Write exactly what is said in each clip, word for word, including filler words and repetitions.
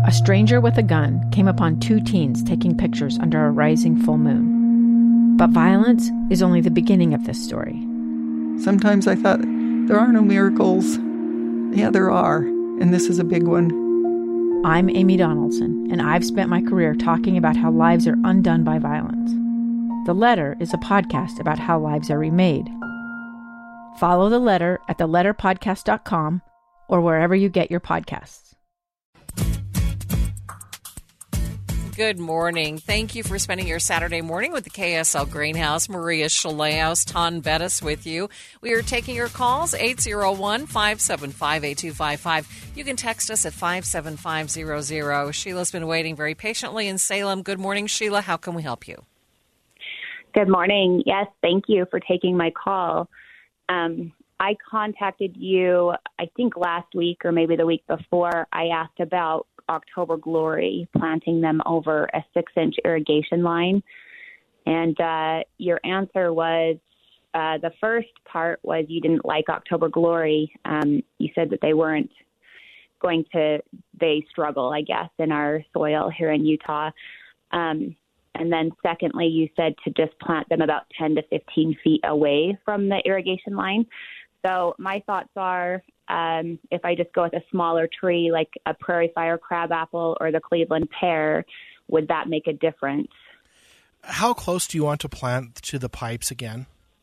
a stranger with a gun came upon two teens taking pictures under a rising full moon. But violence is only the beginning of this story. Sometimes I thought, there are no miracles. Yeah, there are, and this is a big one. I'm Amy Donaldson, and I've spent my career talking about how lives are undone by violence. The Letter is a podcast about how lives are remade. Follow The Letter at the letter podcast dot com or wherever you get your podcasts. Good morning. Thank you for spending your Saturday morning with the K S L Greenhouse. Maria Shilaos, Ton Bettis with you. We are taking your calls, eight oh one, five seven five, eight two five five. You can text us at five seven five zero zero. Sheila's been waiting very patiently in Salem. Good morning, Sheila. How can we help you? Good morning. Yes, thank you for taking my call. Um, I contacted you, I think last week or maybe the week before. I asked about October Glory, planting them over a six-inch irrigation line. And uh, your answer was, uh, the first part was you didn't like October Glory. Um, you said that they weren't going to, they struggle, I guess, in our soil here in Utah. Um, and then secondly, you said to just plant them about ten to fifteen feet away from the irrigation line. So my thoughts are, um, if I just go with a smaller tree like a prairie fire crabapple or the Cleveland pear, would that make a difference? How close do you want to plant to the pipes again?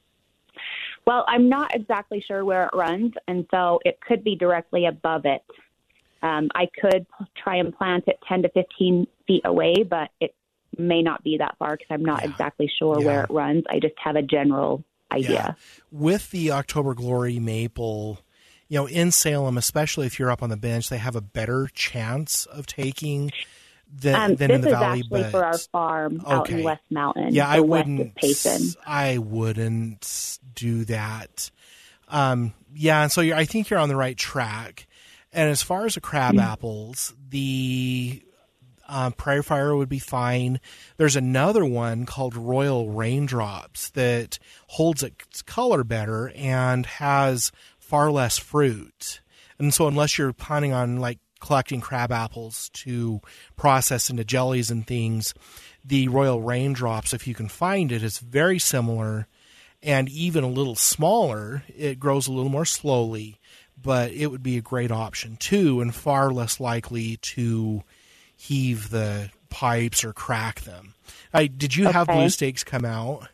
Well, I'm not exactly sure where it runs, and so it could be directly above it. Um, I could p- try and plant it ten to fifteen feet away, but it may not be that far because I'm not yeah. exactly sure yeah. where it runs. I just have a general idea. Yeah. With the October Glory maple, you know, in Salem, especially if you're up on the bench, they have a better chance of taking than, um, than in the valley. This is actually but, for our farm okay. out in West Mountain. Yeah, I wouldn't. Payson. I wouldn't do that. Um, yeah, and so you're, I think you're on the right track. And as far as the crab mm-hmm. apples, the Um, Prairie Fire would be fine. There's another one called Royal Raindrops that holds its color better and has far less fruit. And so unless you're planning on like collecting crab apples to process into jellies and things, the Royal Raindrops, if you can find it, is very similar and even a little smaller. It grows a little more slowly, but it would be a great option too and far less likely to heave the pipes or crack them. I, did you have okay. blue stakes come out?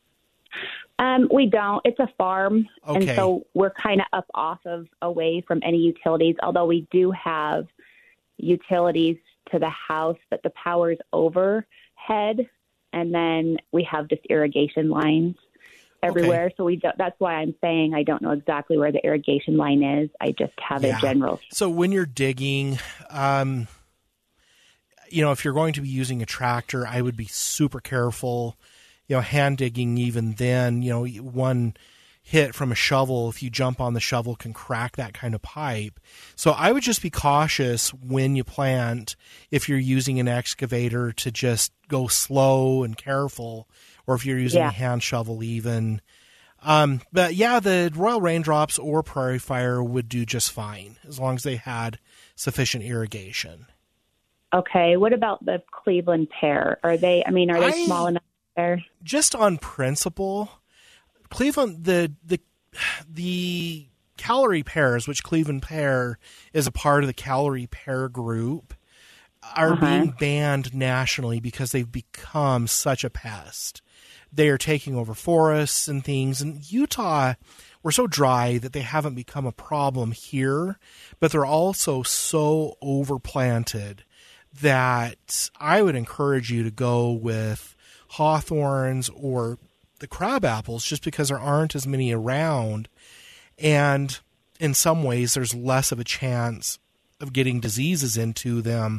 Um, we don't. It's a farm, okay. and so we're kind of up off of away from any utilities, although we do have utilities to the house, but the power's overhead, and then we have just irrigation lines everywhere. Okay. So we do, that's why I'm saying I don't know exactly where the irrigation line is. I just have yeah. a general. So when you're digging, um, you know, if you're going to be using a tractor, I would be super careful. You know, hand digging even then, you know, one hit from a shovel, if you jump on the shovel, can crack that kind of pipe. So I would just be cautious when you plant if you're using an excavator to just go slow and careful, or if you're using yeah. a hand shovel even. Um, but yeah, the Royal Raindrops or Prairie Fire would do just fine as long as they had sufficient irrigation. Okay. What about the Cleveland pear? Are they, I mean, are they I, small enough there? Just on principle, Cleveland, the, the, the Callery pears, which Cleveland pear is a part of the Callery pear group, are uh-huh. being banned nationally because they've become such a pest. They are taking over forests and things. And Utah, we're so dry that they haven't become a problem here, but they're also so overplanted that I would encourage you to go with hawthorns or the crab apples just because there aren't as many around. And in some ways, there's less of a chance of getting diseases into them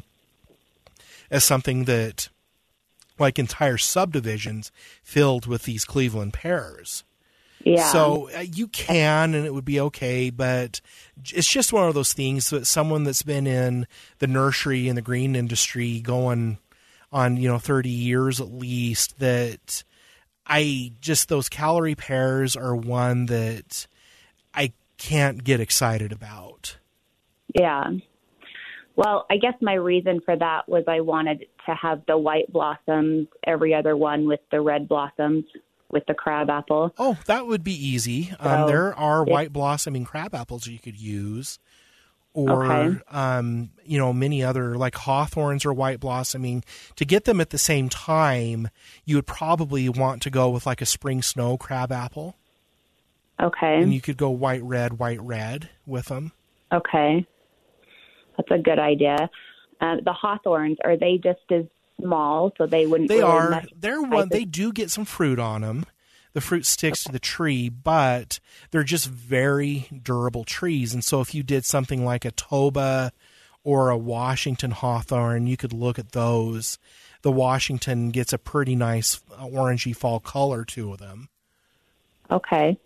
as something that, like entire subdivisions filled with these Cleveland pears. Yeah. So uh, you can, and it would be okay, but it's just one of those things that someone that's been in the nursery and the green industry going on, you know, thirty years at least, that I just, those Callery pears are one that I can't get excited about. Yeah. Well, I guess my reason for that was I wanted to have the white blossoms, every other one with the red blossoms with the crabapple. Oh, that would be easy. So, um, there are it, white blossoming crabapples you could use. Or, okay. um, you know, many other, like hawthorns are white blossoming. To get them at the same time, you would probably want to go with like a spring snow crabapple. Okay. And you could go white, red, white, red with them. Okay. That's a good idea. Uh, the hawthorns, are they just as small, so they wouldn't They really are. mess- They're one. They do get some fruit on them. The fruit sticks to the tree, but they're just very durable trees. And so if you did something like a Toba or a Washington hawthorn, you could look at those. The Washington gets a pretty nice orangey fall color to them. Okay.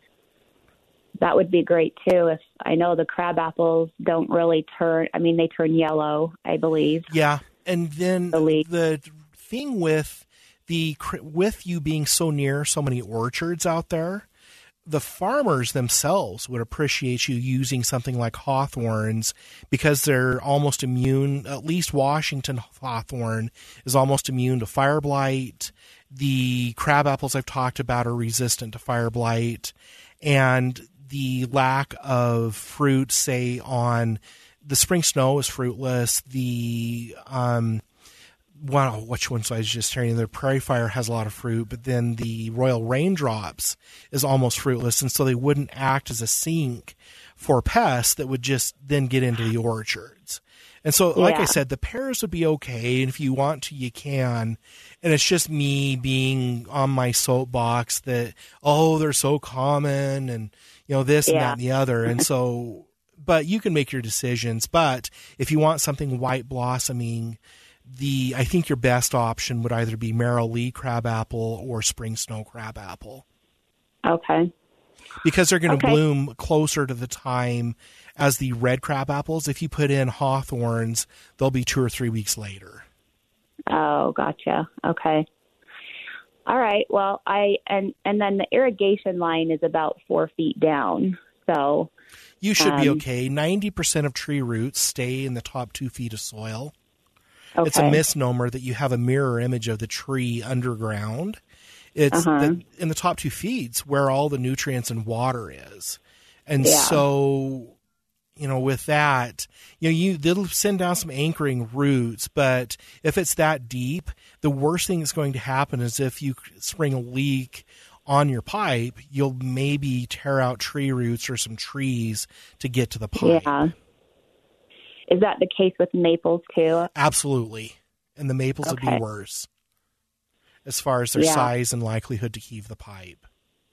That would be great, too. If I know the crab apples don't really turn, I mean, they turn yellow, I believe. Yeah. And then The, the thing with the with you being so near so many orchards out there, the farmers themselves would appreciate you using something like hawthorns because they're almost immune. At least Washington hawthorn is almost immune to fire blight. The crab apples I've talked about are resistant to fire blight, and the lack of fruit, say on the spring snow, is fruitless. The um, Wow, which ones I was just hearing? The prairie fire has a lot of fruit, but then the royal raindrops is almost fruitless, and so they wouldn't act as a sink for pests that would just then get into the orchards. And so, like yeah. I said, the pears would be okay, and if you want to, you can. And it's just me being on my soapbox that, oh, they're so common, and you know this yeah. and that and the other, and so. But you can make your decisions. But if you want something white blossoming, The I think your best option would either be Merrill Lee crabapple or spring snow crabapple. Okay. Because they're going to okay. bloom closer to the time as the red crabapples. If you put in hawthorns, they'll be two or three weeks later. Oh, gotcha. Okay. All right. Well, I and and then the irrigation line is about four feet down, so you should um, be okay. Ninety percent of tree roots stay in the top two feet of soil. Okay. It's a misnomer that you have a mirror image of the tree underground. It's uh-huh. the, in the top two feet where all the nutrients and water is. And yeah. so, you know, with that, you know, you they'll send down some anchoring roots, but if it's that deep, the worst thing that's going to happen is if you spring a leak on your pipe, you'll maybe tear out tree roots or some trees to get to the pipe. Yeah. Is that the case with maples too? Absolutely. And the maples okay. would be worse as far as their yeah. size and likelihood to heave the pipe.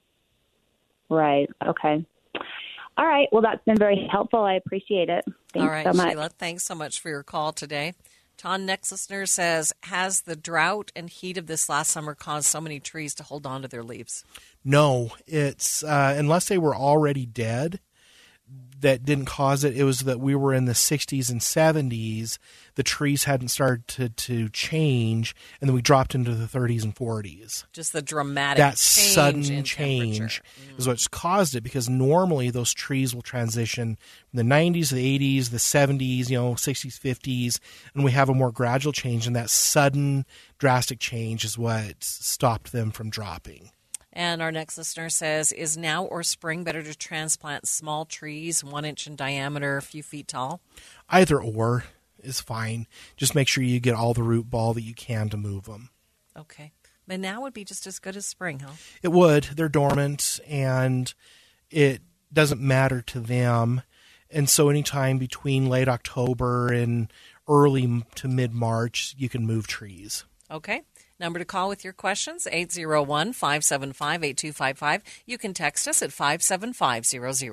Right. Okay. All right. Well, that's been very helpful. I appreciate it. Thanks All right, so much. Sheila, thanks so much for your call today. Ton, next listener says, has the drought and heat of this last summer caused so many trees to hold on to their leaves? No, it's uh, unless they were already dead, that didn't cause it. It was that we were in the sixties and seventies. The trees hadn't started to, to change, and then we dropped into the thirties and forties. Just the dramatic that change sudden in change mm. is what's caused it, because normally those trees will transition from the nineties, the eighties, the seventies, you know, sixties, fifties, and we have a more gradual change, and that sudden drastic change is what stopped them from dropping. And our next listener says, is now or spring better to transplant small trees, one inch in diameter, a few feet tall? Either or is fine. Just make sure you get all the root ball that you can to move them. Okay. But now would be just as good as spring, huh? It would. They're dormant, and it doesn't matter to them. And so anytime between late October and early to mid-March, you can move trees. Okay. Number to call with your questions, eight zero one, five seven five, eight two five five. You can text us at five seven five zero zero.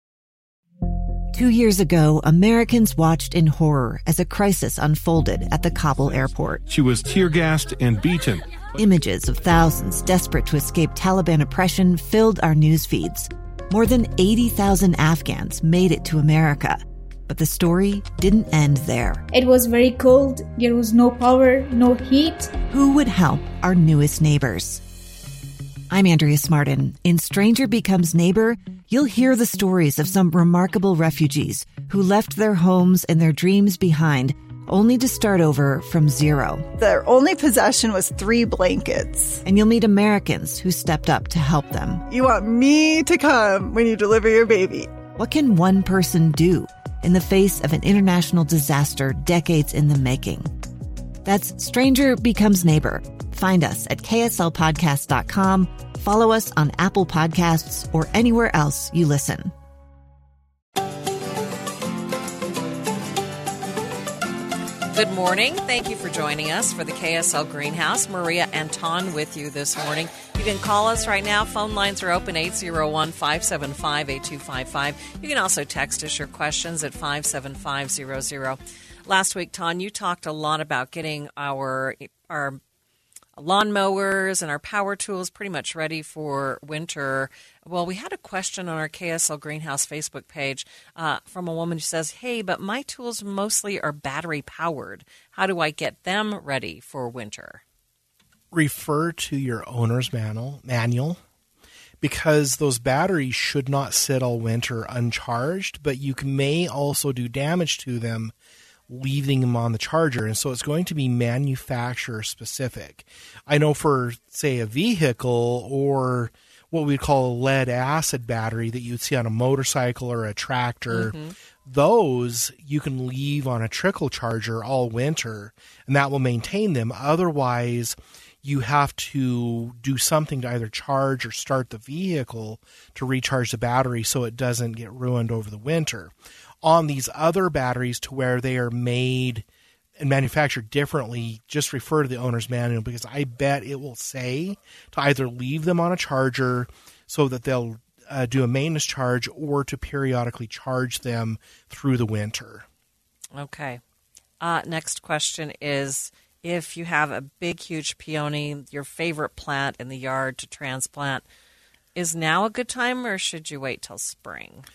Two years ago, Americans watched in horror as a crisis unfolded at the Kabul airport. She was tear-gassed and beaten. Images of thousands desperate to escape Taliban oppression filled our news feeds. More than eighty thousand Afghans made it to America. But the story didn't end there. It was very cold. There was no power, no heat. Who would help our newest neighbors? I'm Andrea Smartin. In Stranger Becomes Neighbor, you'll hear the stories of some remarkable refugees who left their homes and their dreams behind, only to start over from zero. Their only possession was three blankets. And you'll meet Americans who stepped up to help them. You want me to come when you deliver your baby. What can one person do in the face of an international disaster decades in the making? That's Stranger Becomes Neighbor. Find us at K S L podcast dot com. Follow us on Apple Podcasts or anywhere else you listen. Good morning. Thank you for joining us for the K S L Greenhouse. Maria Anton with you this morning. You can call us right now. Phone lines are open, eight oh one, five seven five, eight two five five. You can also text us your questions at five seven five zero zero. Last week, Ton, you talked a lot about getting our our lawnmowers and our power tools pretty much ready for winter. Well, we had a question on our K S L Greenhouse Facebook page uh, from a woman who says, hey, but my tools mostly are battery powered. How do I get them ready for winter? Refer to your owner's manual, manual because those batteries should not sit all winter uncharged, but you may also do damage to them leaving them on the charger, and so it's going to be manufacturer specific. I know for, say, a vehicle or what we call a lead acid battery that you'd see on a motorcycle or a tractor, mm-hmm. those you can leave on a trickle charger all winter, and that will maintain them. Otherwise, you have to do something to either charge or start the vehicle to recharge the battery so it doesn't get ruined over the winter. On these other batteries to where they are made and manufactured differently, just refer to the owner's manual, because I bet it will say to either leave them on a charger so that they'll uh, do a maintenance charge or to periodically charge them through the winter. Okay. Uh, next question is, if you have a big, huge peony, your favorite plant in the yard to transplant, is now a good time or should you wait till spring?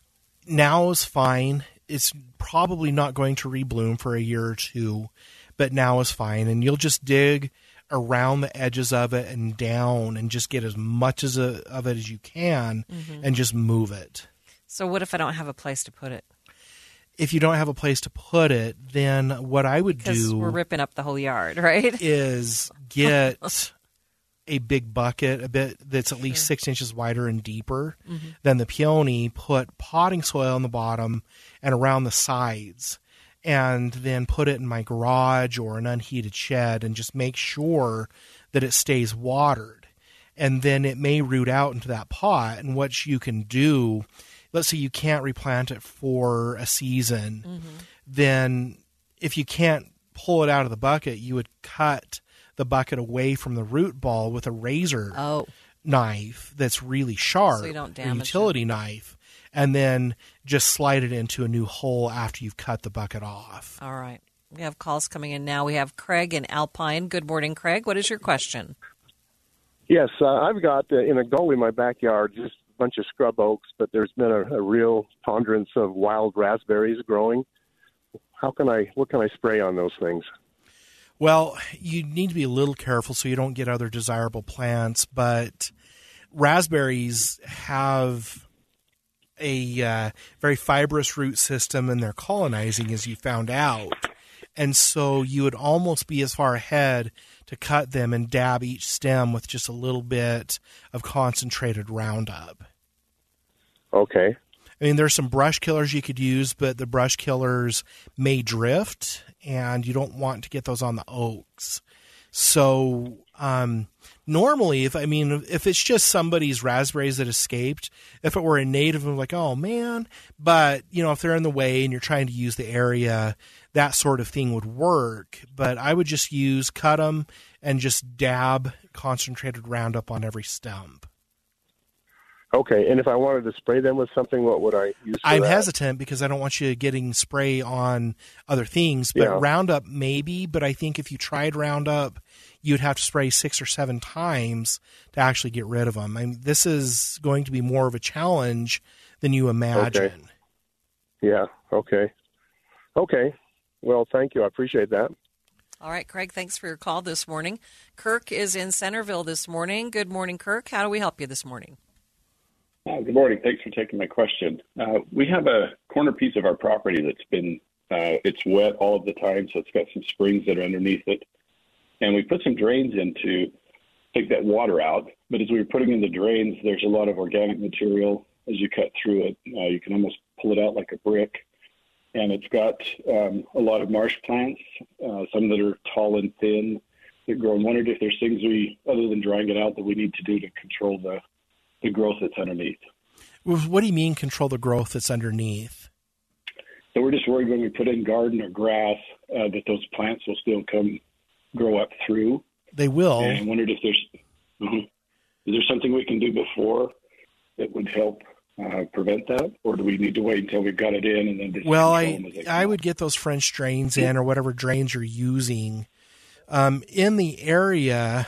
Now is fine. It's probably not going to rebloom for a year or two, but now is fine. And you'll just dig around the edges of it and down and just get as much as a, of it as you can mm-hmm. and just move it. So what if I don't have a place to put it? If you don't have a place to put it, then what I would because do... we're ripping up the whole yard, right? ...is get a big bucket, a bit that's at least sure. six inches wider and deeper mm-hmm. than the peony, put potting soil on the bottom and around the sides, and then put it in my garage or an unheated shed and just make sure that it stays watered. And then it may root out into that pot. And what you can do, let's say you can't replant it for a season, mm-hmm. then if you can't pull it out of the bucket, you would cut the bucket away from the root ball with a razor oh. knife that's really sharp, so you don't damage a utility it. knife, and then just slide it into a new hole after you've cut the bucket off. All right. We have calls coming in now. We have Craig in Alpine. Good morning, Craig. What is your question? Yes, uh, I've got uh, in a gully in my backyard just a bunch of scrub oaks, but there's been a, a real ponderance of wild raspberries growing. How can I, what can I spray on those things? Well, you need to be a little careful so you don't get other desirable plants, but raspberries have a uh, very fibrous root system, and they're colonizing, as you found out. And so you would almost be as far ahead to cut them and dab each stem with just a little bit of concentrated Roundup. Okay. I mean, there's some brush killers you could use, but the brush killers may drift, and you don't want to get those on the oaks. So um, normally, if I mean, if it's just somebody's raspberries that escaped, if it were a native, I'm like, oh, man. But, you know, if they're in the way and you're trying to use the area, that sort of thing would work. But I would just use, cut them, and just dab concentrated Roundup on every stump. Okay, and if I wanted to spray them with something, what would I use for I'm that? hesitant because I don't want you getting spray on other things, but yeah. Roundup maybe, but I think if you tried Roundup, you'd have to spray six or seven times to actually get rid of them. I mean, this is going to be more of a challenge than you imagine. Okay. Yeah, okay. Okay, well, thank you. I appreciate that. All right, Craig, thanks for your call this morning. Kirk is in Centerville this morning. Good morning, Kirk. How do we help you this morning? Uh, good morning. Thanks for taking my question. Uh, we have a corner piece of our property that's been, uh, it's wet all of the time, so it's got some springs that are underneath it. And we put some drains in to take that water out. But as we were putting in the drains, there's a lot of organic material. As you cut through it, uh, you can almost pull it out like a brick. And it's got um, a lot of marsh plants, uh, some that are tall and thin that grow. I wondered if there's things we, other than drying it out, that we need to do to control the, the growth that's underneath. What do you mean control the growth that's underneath? So we're just worried when we put in garden or grass uh, that those plants will still come grow up through. They will. And I wondered if there's, uh-huh, is there something we can do before that would help Uh, prevent that, or do we need to wait until we've got it in and then just well I I would get those French drains in, or whatever drains you're using um, in the area.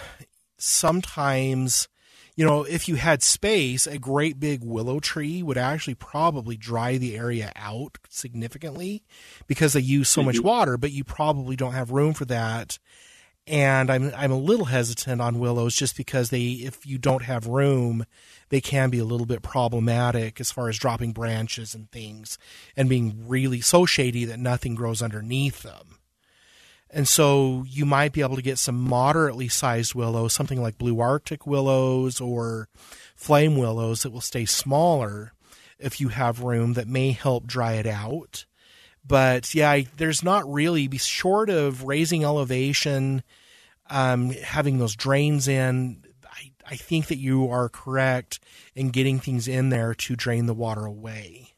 Sometimes, you know, if you had space, a great big willow tree would actually probably dry the area out significantly because they use so mm-hmm. much water, but you probably don't have room for that. And I'm I'm a little hesitant on willows just because they, if you don't have room, they can be a little bit problematic as far as dropping branches and things and being really so shady that nothing grows underneath them. And so you might be able to get some moderately sized willows, something like blue Arctic willows or flame willows that will stay smaller if you have room, that may help dry it out. But yeah, I, there's not really, be short of raising elevation, um, having those drains in, I, I think that you are correct in getting things in there to drain the water away.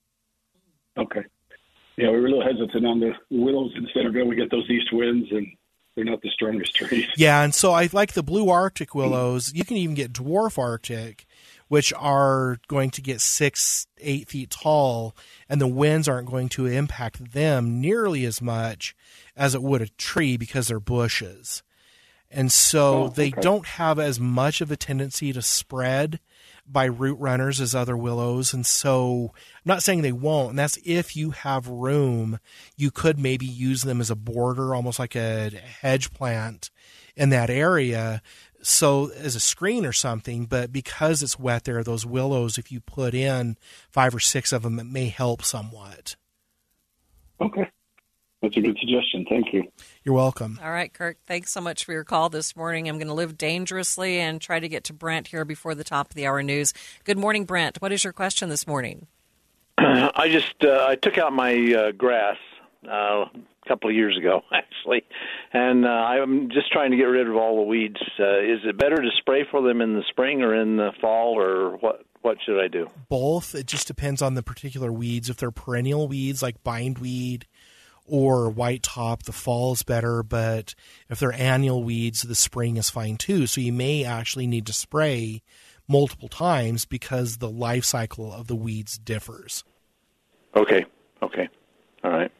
Okay. Yeah, we were a little hesitant on the willows in Centerville. We get those east winds, and they're not the strongest trees. Yeah, and so I like the blue Arctic willows. You can even get dwarf Arctic, which are going to get six, eight feet tall, and the winds aren't going to impact them nearly as much as it would a tree because they're bushes. And so oh, okay. they don't have as much of a tendency to spread by root runners as other willows. And so I'm not saying they won't, and that's if you have room. You could maybe use them as a border, almost like a hedge plant in that area, so as a screen or something. But because it's wet there, those willows, if you put in five or six of them, it may help somewhat. Okay. That's a good suggestion. Thank you. You're welcome. All right, Kirk, thanks so much for your call this morning. I'm going to live dangerously and try to get to Brent here before the top of the hour news. Good morning, Brent. What is your question this morning? I just uh, I took out my uh, grass uh, a couple of years ago, actually, and uh, I'm just trying to get rid of all the weeds. Uh, is it better to spray for them in the spring or in the fall, or what? What should I do? Both. It just depends on the particular weeds. If they're perennial weeds like bindweed or white top, the fall is better. But if they're annual weeds, the spring is fine too. So you may actually need to spray multiple times because the life cycle of the weeds differs. Okay. Okay. All right.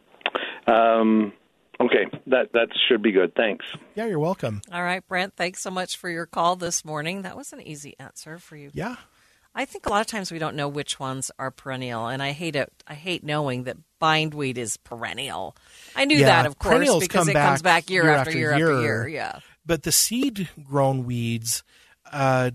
Um, okay. That that should be good. Thanks. Yeah, you're welcome. All right, Brent, thanks so much for your call this morning. That was an easy answer for you. Yeah. I think a lot of times we don't know which ones are perennial, and I hate it. I hate knowing that bindweed is perennial. I knew yeah, that, of course, perennials because come it back comes back year, year after, after year, year after year. Yeah. But the seed-grown weeds, uh,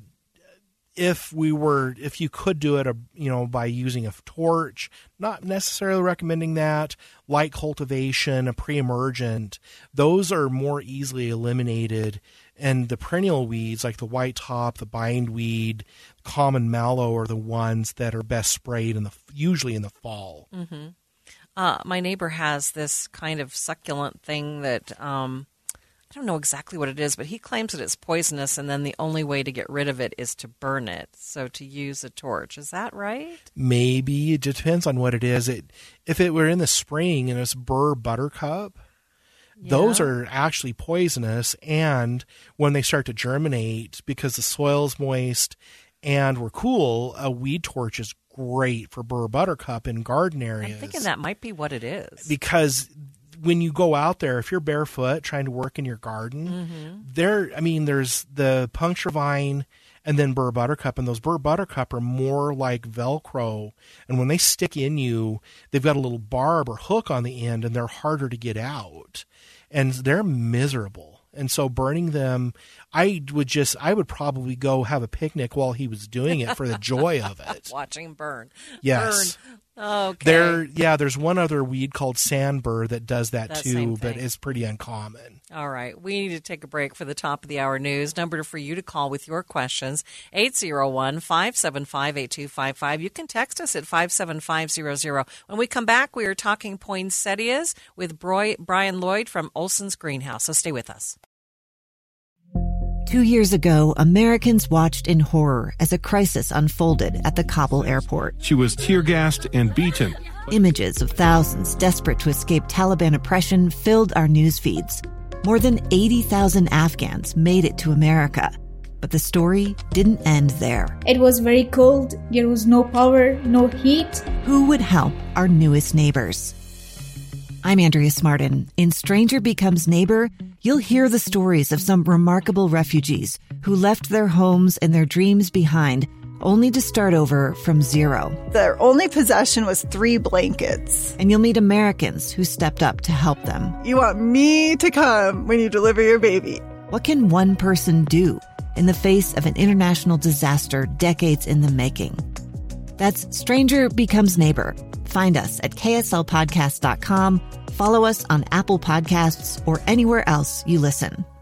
if we were, if you could do it, uh, you know, by using a torch, not necessarily recommending that. Light cultivation, a pre-emergent, those are more easily eliminated. And the perennial weeds, like the white top, the bindweed, common mallow, are the ones that are best sprayed in the usually in the fall. Mm-hmm. Uh, my neighbor has this kind of succulent thing that um, I don't know exactly what it is, but he claims that it's poisonous, and then the only way to get rid of it is to burn it. So to use a torch, is that right? Maybe. It depends on what it is. It if it were in the spring and it's burr buttercup. Yeah. Those are actually poisonous, and when they start to germinate, because the soil's moist and we're cool, a weed torch is great for burr buttercup in garden areas. I'm thinking that might be what it is. Because when you go out there, if you're barefoot trying to work in your garden, mm-hmm. there, I mean, there's the puncture vine and then burr buttercup. And those burr buttercup are more like Velcro. And when they stick in you, they've got a little barb or hook on the end, and they're harder to get out. And they're miserable. And so burning them, I would just, I would probably go have a picnic while he was doing it for the joy of it. Watching burn. Yes. Burn. Okay. There, yeah, there's one other weed called sandbur that does that, that too, but it's pretty uncommon. All right. We need to take a break for the top of the hour news. Number for you to call with your questions, eight zero one, five seven five, eight two five five. You can text us at five seven five zero zero. When we come back, we are talking poinsettias with Brian Lloyd from Olson's Greenhouse. So stay with us. Two years ago, Americans watched in horror as a crisis unfolded at the Kabul airport. She was tear-gassed and beaten. Images of thousands desperate to escape Taliban oppression filled our news feeds. More than eighty thousand Afghans made it to America. But the story didn't end there. It was very cold. There was no power, no heat. Who would help our newest neighbors? I'm Andrea Smartin. In Stranger Becomes Neighbor, you'll hear the stories of some remarkable refugees who left their homes and their dreams behind, only to start over from zero. Their only possession was three blankets. And you'll meet Americans who stepped up to help them. You want me to come when you deliver your baby. What can one person do in the face of an international disaster decades in the making? That's Stranger Becomes Neighbor. Find us at K S L podcast dot com. Follow us on Apple Podcasts or anywhere else you listen.